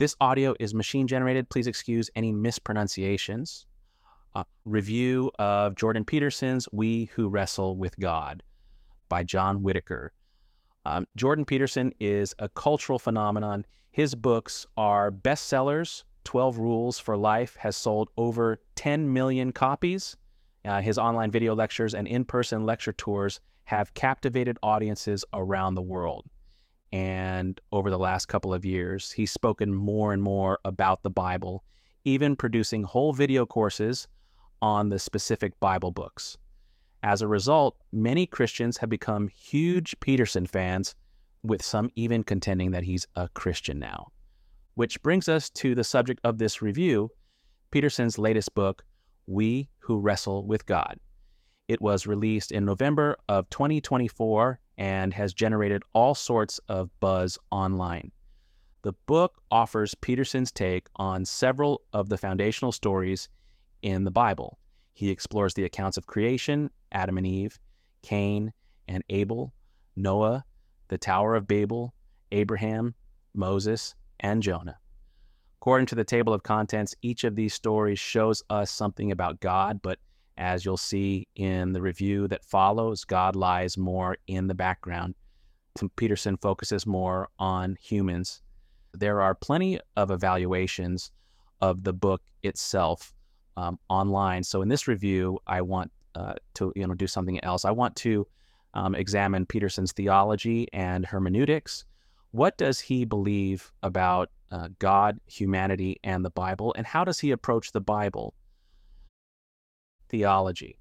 This audio is machine generated. Please excuse any mispronunciations. Review of Jordan Peterson's We Who Wrestle with God by John Whitaker. Jordan Peterson is a cultural phenomenon. His books are bestsellers. 12 Rules for Life has sold over 10 million copies. His online video lectures and in-person lecture tours have captivated audiences around the world. And over the last couple of years, he's spoken more and more about the Bible, even producing whole video courses on the specific Bible books. As a result, many Christians have become huge Peterson fans, with some even contending that he's a Christian now. Which brings us to the subject of this review, Peterson's latest book, We Who Wrestle with God. It was released in November of 2024 and has generated all sorts of buzz online. The book offers Peterson's take on several of the foundational stories in the Bible. He explores the accounts of creation, Adam and Eve, Cain and Abel, Noah, the Tower of Babel, Abraham, Moses, and Jonah. According to the table of contents, each of these stories shows us something about God, but as you'll see in the review that follows, God lies more in the background. Peterson focuses more on humans. There are plenty of evaluations of the book itself online. So in this review, I want to do something else. I want to examine Peterson's theology and hermeneutics. What does he believe about God, humanity, and the Bible, and how does he approach the Bible? Theology.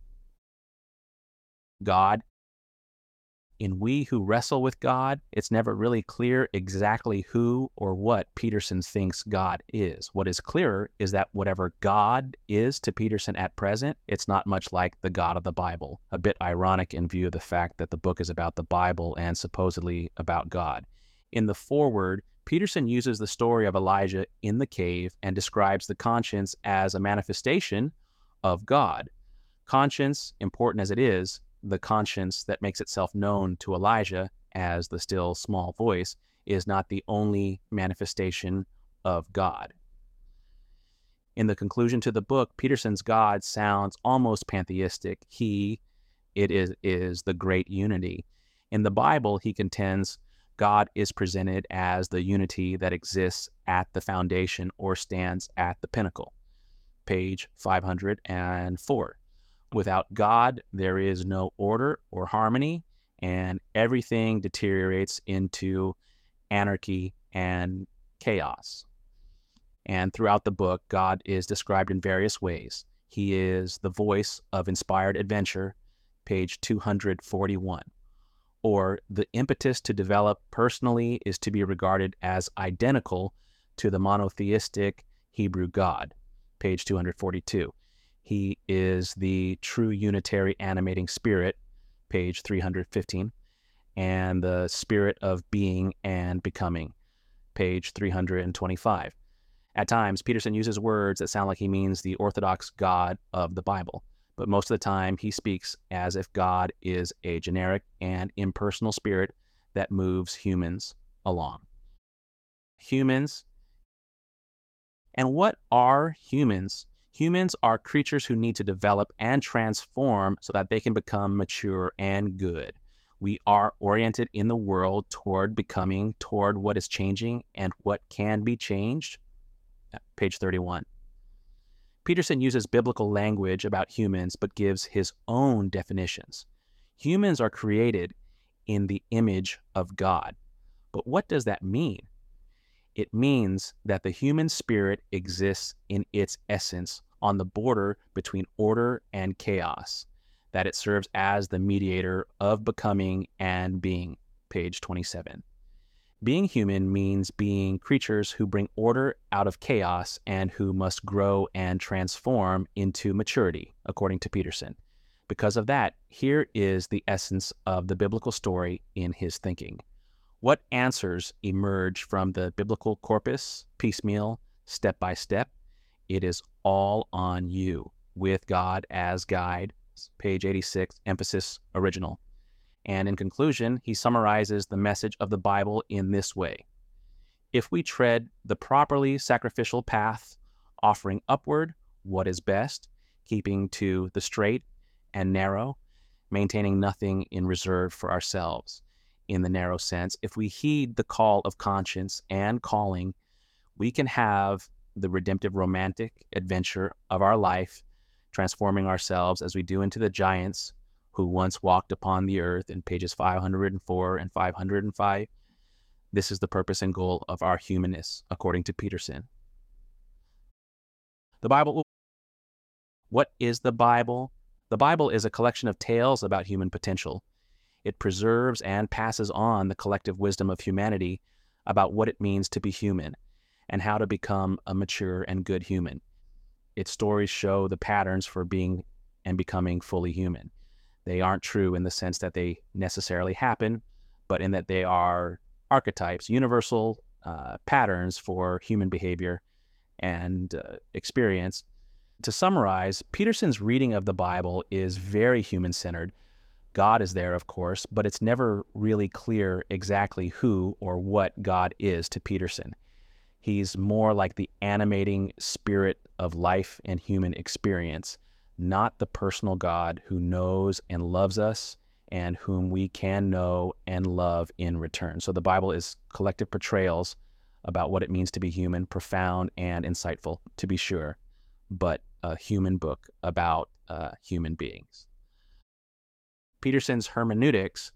God. In We Who Wrestle with God, it's never really clear exactly who or what Peterson thinks God is. What is clearer is that whatever God is to Peterson at present, it's not much like the God of the Bible, a bit ironic in view of the fact that the book is about the Bible and supposedly about God. In the foreword, Peterson uses the story of Elijah in the cave and describes the conscience as a manifestation of God. Conscience, important as it is, the conscience that makes itself known to Elijah as the still small voice, is not the only manifestation of God. In the conclusion to the book, Peterson's God sounds almost pantheistic. It is the great unity. In the Bible, he contends God is presented as the unity that exists at the foundation or stands at the pinnacle. Page 504. Without God, there is no order or harmony, and everything deteriorates into anarchy and chaos. And throughout the book, God is described in various ways. He is the voice of inspired adventure, page 241. Or the impetus to develop personally is to be regarded as identical to the monotheistic Hebrew God, page 242. He is the true unitary animating spirit, page 315, and the spirit of being and becoming, page 325. At times, Peterson uses words that sound like he means the Orthodox God of the Bible, but most of the time he speaks as if God is a generic and impersonal spirit that moves humans along. Humans. And what are humans? Humans are creatures who need to develop and transform so that they can become mature and good. We are oriented in the world toward becoming, toward what is changing and what can be changed. Page 31. Peterson uses biblical language about humans, but gives his own definitions. Humans are created in the image of God. But what does that mean? It means that the human spirit exists in its essence on the border between order and chaos, that it serves as the mediator of becoming and being, page 27. Being human means being creatures who bring order out of chaos and who must grow and transform into maturity, according to Peterson. Because of that, here is the essence of the biblical story in his thinking. What answers emerge from the biblical corpus, piecemeal, step by step? It is all on you, with God as guide, page 86, emphasis original. And in conclusion, he summarizes the message of the Bible in this way. If we tread the properly sacrificial path, offering upward what is best, keeping to the straight and narrow, maintaining nothing in reserve for ourselves in the narrow sense, if we heed the call of conscience and calling, we can have the redemptive romantic adventure of our life, transforming ourselves as we do into the giants who once walked upon the earth in pages 504 and 505. This is the purpose and goal of our humanness, according to Peterson. The Bible. What is the Bible? The Bible is a collection of tales about human potential. It preserves and passes on the collective wisdom of humanity about what it means to be human and how to become a mature and good human. Its stories show the patterns for being and becoming fully human. They aren't true in the sense that they necessarily happen, but in that they are archetypes, universal patterns for human behavior and experience. To summarize, Peterson's reading of the Bible is very human-centered. God is there, of course, but it's never really clear exactly who or what God is to Peterson. He's more like the animating spirit of life and human experience, not the personal God who knows and loves us and whom we can know and love in return. So the Bible is collective portrayals about what it means to be human, profound and insightful, to be sure, but a human book about human beings. Peterson's hermeneutics.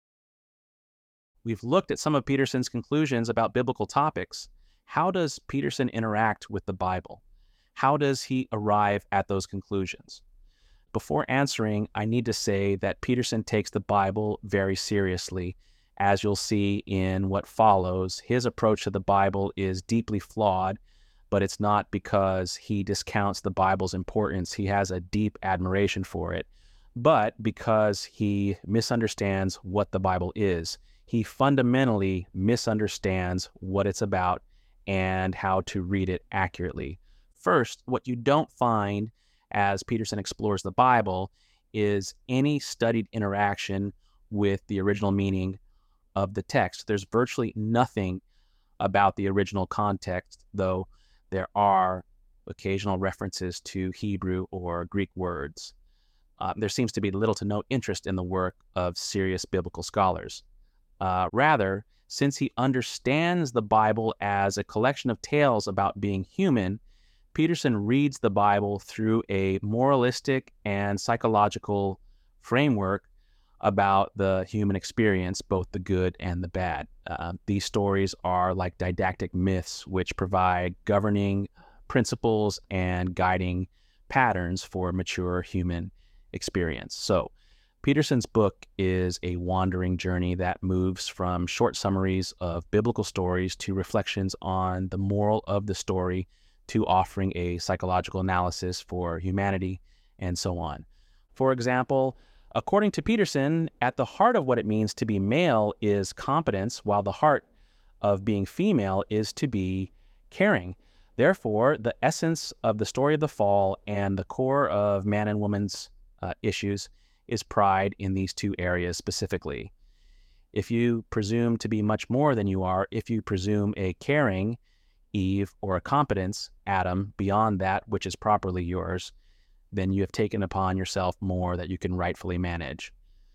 We've looked at some of Peterson's conclusions about biblical topics. How does Peterson interact with the Bible? How does he arrive at those conclusions? Before answering, I need to say that Peterson takes the Bible very seriously. As you'll see in what follows, his approach to the Bible is deeply flawed, but it's not because he discounts the Bible's importance. He has a deep admiration for it, but because he misunderstands what the Bible is. He fundamentally misunderstands what it's about and how to read it accurately. First, what you don't find as Peterson explores the Bible is any studied interaction with the original meaning of the text. There's virtually nothing about the original context, though there are occasional references to Hebrew or Greek words. There seems to be little to no interest in the work of serious biblical scholars. Rather, since he understands the Bible as a collection of tales about being human, Peterson reads the Bible through a moralistic and psychological framework about the human experience, both the good and the bad. These stories are like didactic myths which provide governing principles and guiding patterns for mature human experience. So Peterson's book is a wandering journey that moves from short summaries of biblical stories to reflections on the moral of the story to offering a psychological analysis for humanity and so on. For example, according to Peterson, at the heart of what it means to be male is competence, while the heart of being female is to be caring. Therefore, the essence of the story of the fall and the core of man and woman's issues is pride in these two areas specifically. If you presume to be much more than you are, if you presume a caring, Eve, or a competence, Adam, beyond that which is properly yours, then you have taken upon yourself more that you can rightfully manage.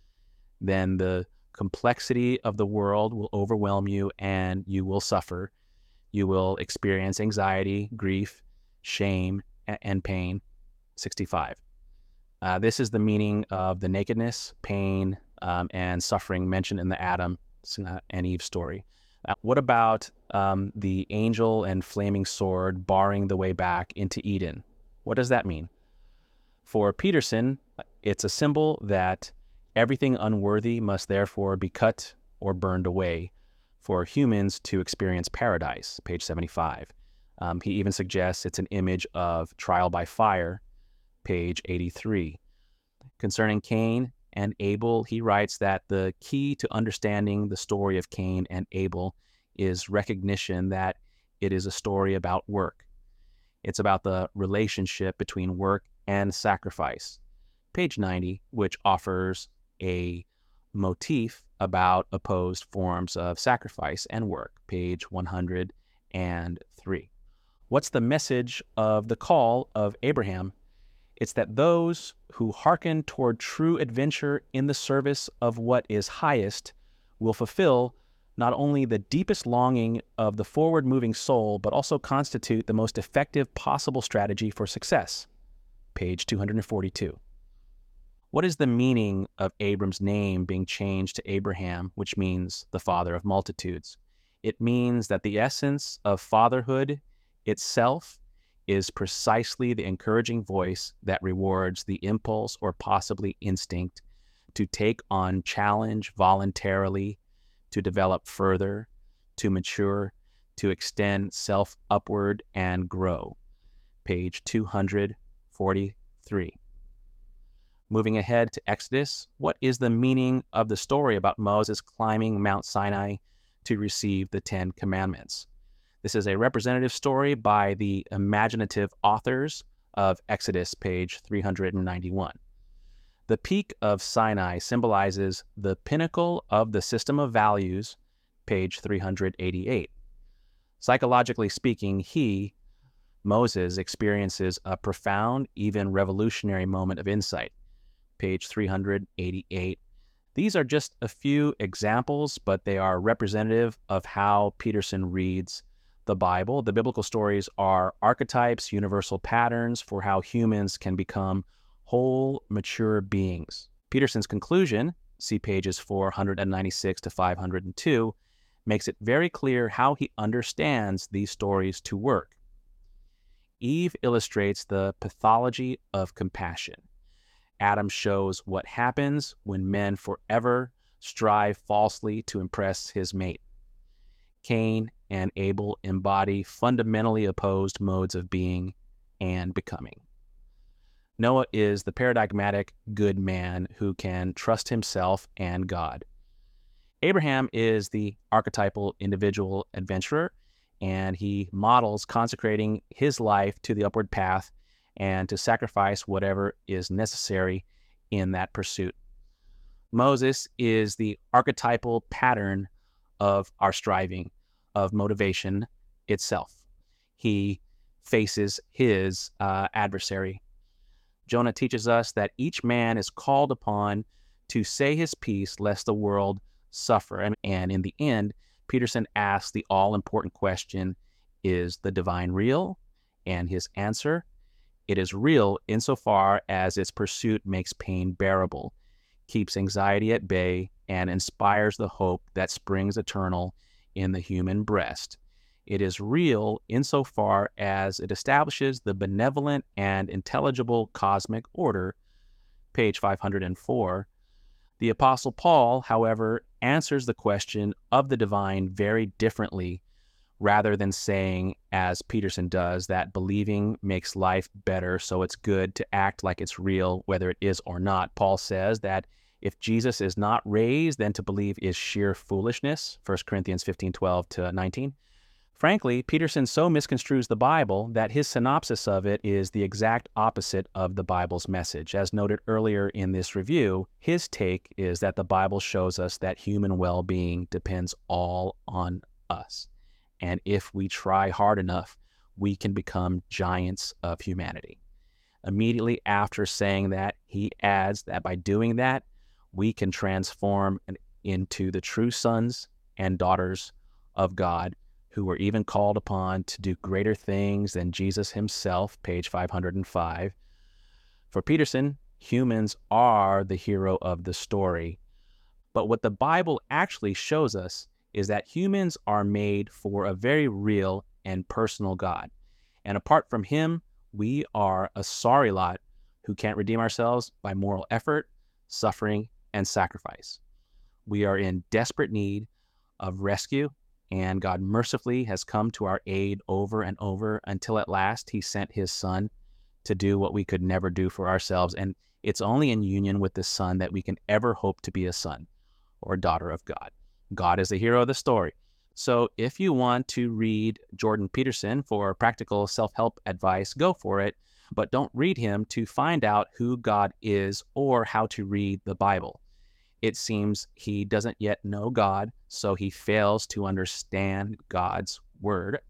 Then the complexity of the world will overwhelm you and you will suffer. You will experience anxiety, grief, shame, and pain. 65. This is the meaning of the nakedness, pain, and suffering mentioned in the Adam and Eve story. What about the angel and flaming sword barring the way back into Eden? What does that mean? For Peterson, it's a symbol that everything unworthy must therefore be cut or burned away for humans to experience paradise, page 75. He even suggests it's an image of trial by fire, page 83. Concerning Cain and Abel, he writes that the key to understanding the story of Cain and Abel is recognition that it is a story about work. It's about the relationship between work and sacrifice. Page 90, which offers a motif about opposed forms of sacrifice and work, page 100 and 3. What's the message of the call of Abraham? It's that those who hearken toward true adventure in the service of what is highest will fulfill not only the deepest longing of the forward-moving soul, but also constitute the most effective possible strategy for success. Page 242. What is the meaning of Abram's name being changed to Abraham, which means the father of multitudes? It means that the essence of fatherhood itself is precisely the encouraging voice that rewards the impulse or possibly instinct to take on challenge voluntarily, to develop further, to mature, to extend self upward and grow. Page 243. Moving ahead to Exodus, what is the meaning of the story about Moses climbing Mount Sinai to receive the 10 Commandments? This is a representative story by the imaginative authors of Exodus, page 391. The peak of Sinai symbolizes the pinnacle of the system of values, page 388. Psychologically speaking, Moses, experiences a profound, even revolutionary moment of insight, page 388. These are just a few examples, but they are representative of how Peterson reads the Bible. The biblical stories are archetypes, universal patterns for how humans can become whole, mature beings. Peterson's conclusion, see pages 496 to 502, makes it very clear how he understands these stories to work. Eve illustrates the pathology of compassion. Adam shows what happens when men forever strive falsely to impress his mate. Cain and Abel embody fundamentally opposed modes of being and becoming. Noah is the paradigmatic good man who can trust himself and God. Abraham is the archetypal individual adventurer, and he models consecrating his life to the upward path and to sacrifice whatever is necessary in that pursuit. Moses is the archetypal pattern of our striving, of motivation itself. He faces his adversary. Jonah teaches us that each man is called upon to say his piece lest the world suffer. And in the end, Peterson asks the all-important question, is the divine real? And his answer, it is real insofar as its pursuit makes pain bearable, keeps anxiety at bay, and inspires the hope that springs eternal in the human breast. It is real insofar as it establishes the benevolent and intelligible cosmic order, page 504. The Apostle Paul, however, answers the question of the divine very differently, rather than saying, as Peterson does, that believing makes life better, so it's good to act like it's real, whether it is or not. Paul says that if Jesus is not raised, then to believe is sheer foolishness, 1 Corinthians 15:12 to 19. Frankly, Peterson so misconstrues the Bible that his synopsis of it is the exact opposite of the Bible's message. As noted earlier in this review, his take is that the Bible shows us that human well-being depends all on us. And if we try hard enough, we can become giants of humanity. Immediately after saying that, he adds that by doing that, we can transform into the true sons and daughters of God, who were even called upon to do greater things than Jesus himself, page 505. For Peterson, humans are the hero of the story. But what the Bible actually shows us is that humans are made for a very real and personal God. And apart from him, we are a sorry lot who can't redeem ourselves by moral effort, suffering, and sacrifice. We are in desperate need of rescue, and God mercifully has come to our aid over and over until at last he sent his Son to do what we could never do for ourselves. And it's only in union with the Son that we can ever hope to be a son or daughter of God. God is the hero of the story. So if you want to read Jordan Peterson for practical self-help advice, go for it, but don't read him to find out who God is or how to read the Bible. It seems he doesn't yet know God, so he fails to understand God's word.